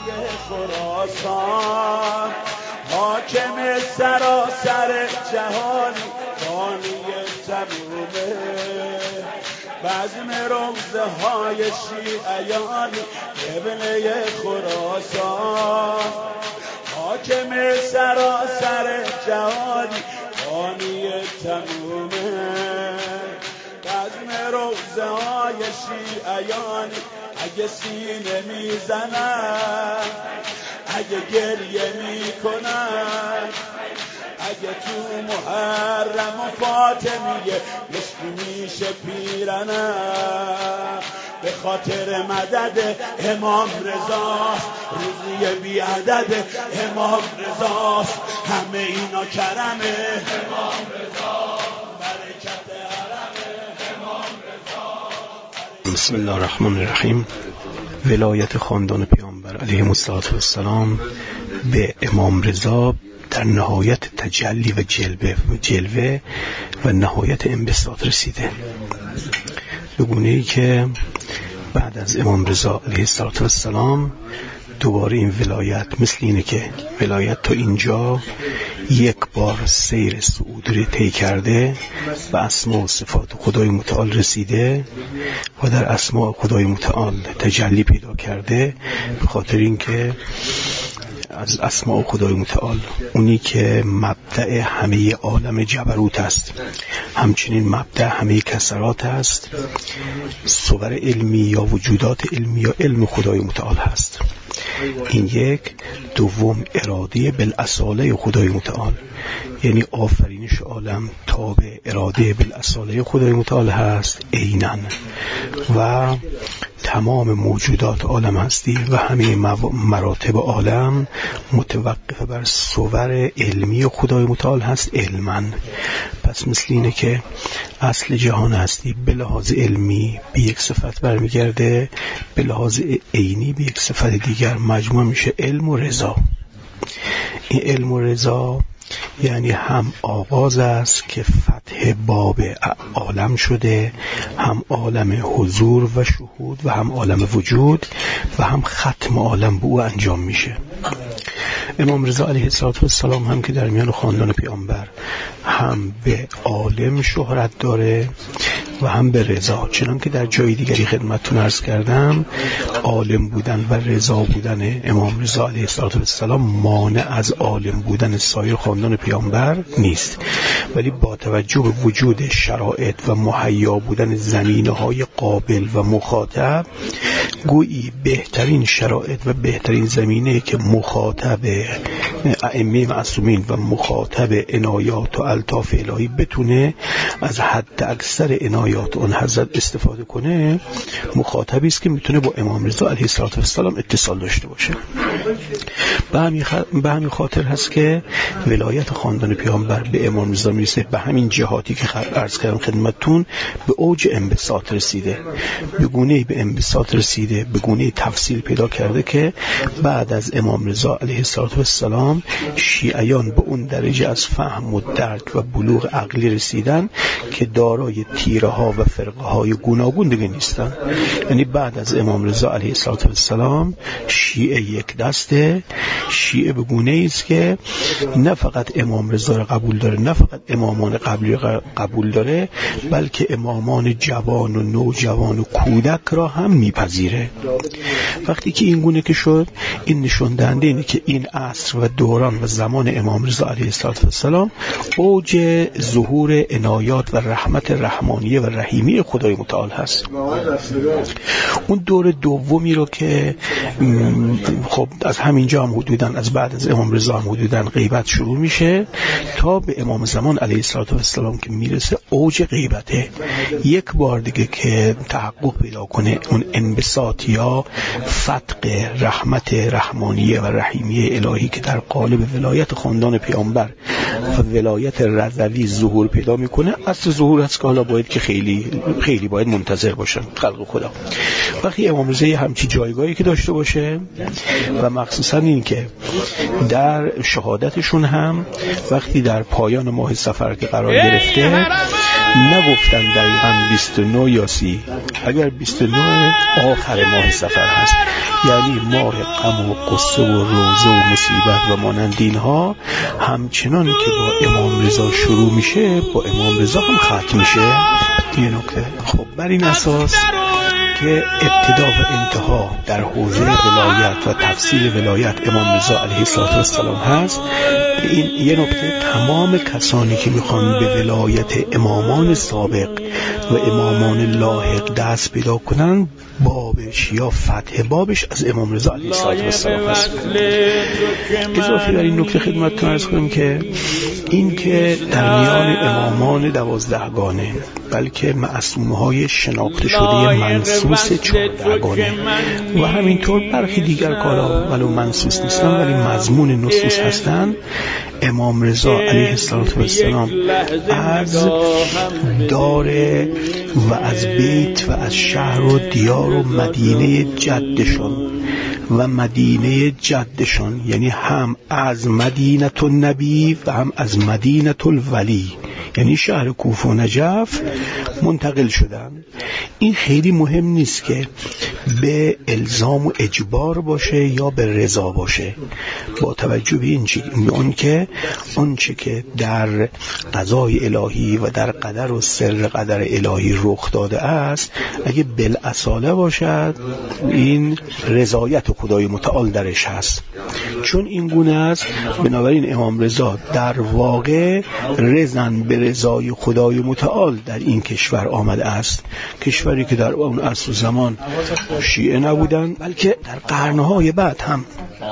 خراسان، حاکم سراسر جهانی، بانی تمومه، بزم روزه های شیعیانی، قبله خراسان، حاکم سراسر جهانی، بانی تمومه، بزم روزه های شیعیانی. اگه سینه میزنن، اگه گریه میکنن، اگه تو محرم و فاطمیه نصف میشه پیرنن، به خاطر مدد امام رضاست، روزی بی عدد امام رضاست، همه اینا کرمه امام رضا، برکت حرم امام رضا. بسم الله الرحمن الرحیم. ولایت خاندان پیامبر علیه السلام به امام رضا در نهایت تجلی و جلوه و نهایت انبساط رسیده، به گونه‌ای که بعد از امام رضا علیه السلام دوباره این ولایت مثل اینه که ولایت تا اینجا یک بار سیر صعود رو طی کرده و اسماء و صفات خدای متعال رسیده و در اسماء خدای متعال تجلی پیدا کرده، به خاطر اینکه از اسماء خدای متعال اونی که مبدأ همه عالم جبروت است، همچنین مبدأ همه کسرات است، صور علمی یا وجودات علمی یا علم خدای متعال هست. این یک. دوم، اراده بالاصاله خدای متعال، یعنی آفرینش عالم تابع اراده بالاصاله خدای متعال هست عیناً، و تمام موجودات عالم هستی و همه مراتب عالم متوقف بر صور علمی خدای متعال هست علماً. پس مثل اینه که اصل جهان هستی به لحاظ علمی به یک صفت برمیگرده، به لحاظ عینی به یک صفت دیگر، مجموع میشه علم و رضا. این علم و رضا یعنی هم آغاز است که فتح باب عالم شده، هم عالم حضور و شهود و هم عالم وجود و هم ختم عالم به او انجام میشه. امام رضا علیه السلام هم که در میان خاندان پیامبر هم به عالم شهرت داره و هم به رضا، چنان که در جای دیگری خدمتتون عرض کردم، عالم بودن و رضا بودن امام رضا علیه السلام مانع از عالم بودن سایر خاندان پیامبر نیست، ولی با توجه به وجود شرایط و مهیا بودن زمینه‌های قابل و مخاطب، گویی بهترین شرایط و بهترین زمینه که مخاطب ائمه معصومین و مخاطب عنایات و الطاف الهی بتونه از حد اکثر عنایات اون حضرت استفاده کنه، مخاطبی است که میتونه با امام رضا علیه السلام اتصال داشته باشه. به همین خاطر هست که ولایت خاندان پیامبر به امام رضا میرسه به همین جهاتی که عرض کردم خدمتتون، به اوج انبساط رسیده، به گونه‌ای به انبساط رسیده، به گونه‌ای تفصیل پیدا کرده که بعد از امام رضا علیه السلام شیعیان به اون درجه از فهم و درک و بلوغ عقلی رسیدن که دارای تیره ها و فرقه های گوناگون دیگه نیستن. یعنی بعد از امام رضا علیه السلام شیعه یک دسته، شیعه به گونه‌ای است که نه فقط امام رضا را قبول داره، نه فقط امامان قبلی را قبول داره، بلکه امامان جوان و نوجوان و کودک را هم میپذیره. وقتی که این گونه که شد، این نشون دهنده اینه که این عصر و دوران و زمان امام رضا علیه السلام اوج ظهور عنایات و رحمت رحمانیه و رحیمی خدای متعال هست. اون دور دومی رو که خب از همینجا هم حدوداً از بعد از امام رضا هم حدوداً غیبت شروع میشه تا به امام زمان علیه السلام که میرسه اوج غیبته. یک بار دیگه که تحقق پیدا کنه اون انبساط یا فتق رحمت رحمانیه و رحیمیه الهی که در قالب ولایت خاندان پیامبر و ولایت رضوی ظهور پیدا میکنه، اصل ظهور هست که حالا باید که خیلی باید منتظر باشن خلق خدا. وقتی امام رضا همچی جایگاهی که داشته باشه و مخصوصا این که در شهادتشون هم وقتی در پایان ماه صفر که قرار گرفته نگفتن دقیقاً 29 یا 30، اگر 29 آخر ماه صفر هست، یعنی ماه غم و قصه و روزه و مصیبت و مانند اینها، همچنان که با امام رضا شروع میشه با امام رضا هم ختم میشه. یه نکته. خب بر این اساس که ابتدا و انتها در حوزه ولایت و تفصیل ولایت امام رضا علیه السلام هست، این یه نکته، تمام کسانی که میخوان به ولایت امامان سابق و امامان لاحق دست پیدا کنن، بابش یا فتح بابش از امام رضا علیه السلام هست. اضافه بر این نکته خدمتتون عرض کنم که این که در میان امامان 12 گانه بلکه معصومه های شناخته شده منصوص 14 گانه و همینطور برخی دیگر کارا ولو منصوص نیستن ولی مضمون نصوص هستن، امام رضا علیه السلام از دار و از بیت و از شهر و دیار و مدینه جدشون و مدینه جدشون، یعنی هم از مدینه النبی و هم از مدینه الولی، یعنی شهر کوفه و نجف منتقل شدن. این خیلی مهم نیست که به الزام و اجبار باشه یا به رضا باشه، با توجه به این که آنچه که در قضای الهی و در قدر و سر قدر الهی رخ داده است اگه بالاصاله باشد این رضایت خدای متعال درش هست، چون این گونه است. بنابراین امام رضا در واقع رضن به رضای خدای متعال در این کشور آمده است، کشوری که در اون عصر زمان شیعه نبودن بلکه در قرنهای بعد هم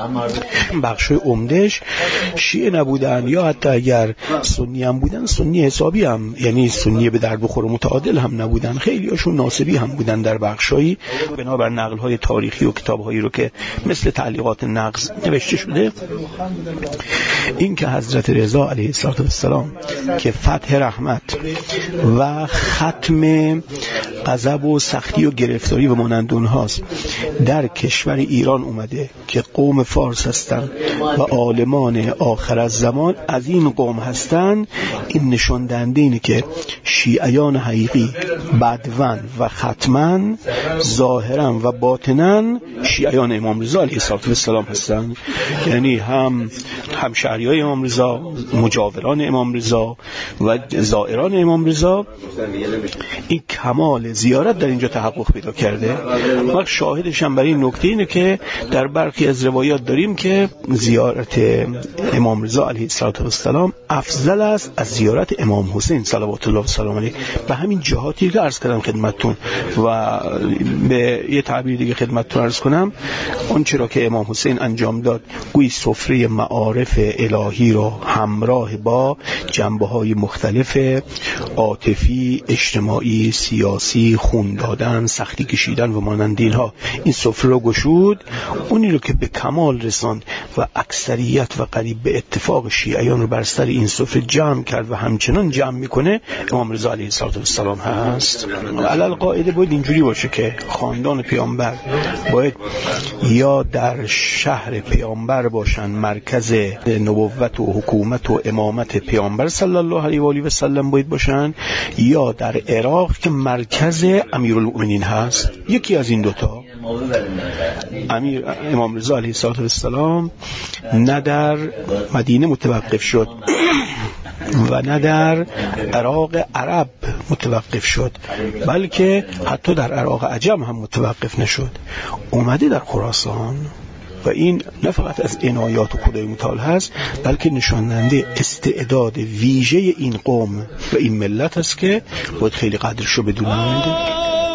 بخش عمدهش شیعه نبودن، یا حتی اگر سنی هم بودن سنی حسابی هم، یعنی سنی به درد بخور متعادل هم نبودن، خیلی هاشون ناصبی هم بودن در بخشایی بنابر نقل‌های تاریخی و کتاب‌هایی رو که مثل تعلیقات نقض نوشته شده. این که حضرت رضا علیه السلام که فتح رحمت و ختم غضب و سختی و گرفتاری و مانند اونهاست در کشور ایران اومده که قوم فارس هستن و عالمان آخر از زمان از این قوم هستن، این نشان دهنده اینه که شیعیان حقیقی بدون و ختمن ظاهرا و باطنا شیعیان امام رضا علیه السلام هستن، یعنی هم شهریای امام رضا، مجاوران امام رضا و زائران امام رضا. این کمال زیارت در اینجا تحقق پیدا کرده. و شاهدش هم برای این نکته اینه که در برخی از روایات داریم که زیارت امام رضا علیه السلام افضل است از زیارت امام حسین صلوات الله و سلام علیه. به همین جهاتی که عرض کردم خدمتتون و به یه تعبیر دیگه خدمتتون عرض کنم، اون چرا که امام حسین انجام داد گویی سفره معارف الهی را همراه با جنبه‌های مختلف عاطفی، اجتماعی، سیاسی، خون دادن، سختی کشیدن و مانند اینها این سفره رو گشود، اونی رو که به کمال رساند و اکثریت و قریب به اتفاق شیعیان رو بر سر این سفره جمع کرد و همچنان جمع میکنه امام رضا علیه السلام هست. علل قاعده باید اینجوری باشه که خاندان پیامبر باید یا در شهر پیامبر باشن، مرکز نبوت و حکومت و امامت پیامبر صلی الله علیه و آله و سلم باید باشن، یا در عراق که مرکز امیرالمؤمنین هست. یکی از این دوتا امام رضا علیه السلام نه در مدینه متوقف شد و نه در عراق عرب متوقف شد، بلکه حتی در عراق عجم هم متوقف نشد، اومده در خراسان. و این نه فقط از عنایات خدای متعال هست بلکه نشاننده استعداد ویژه این قوم و این ملت است که باید خیلی قدرشو بدونند.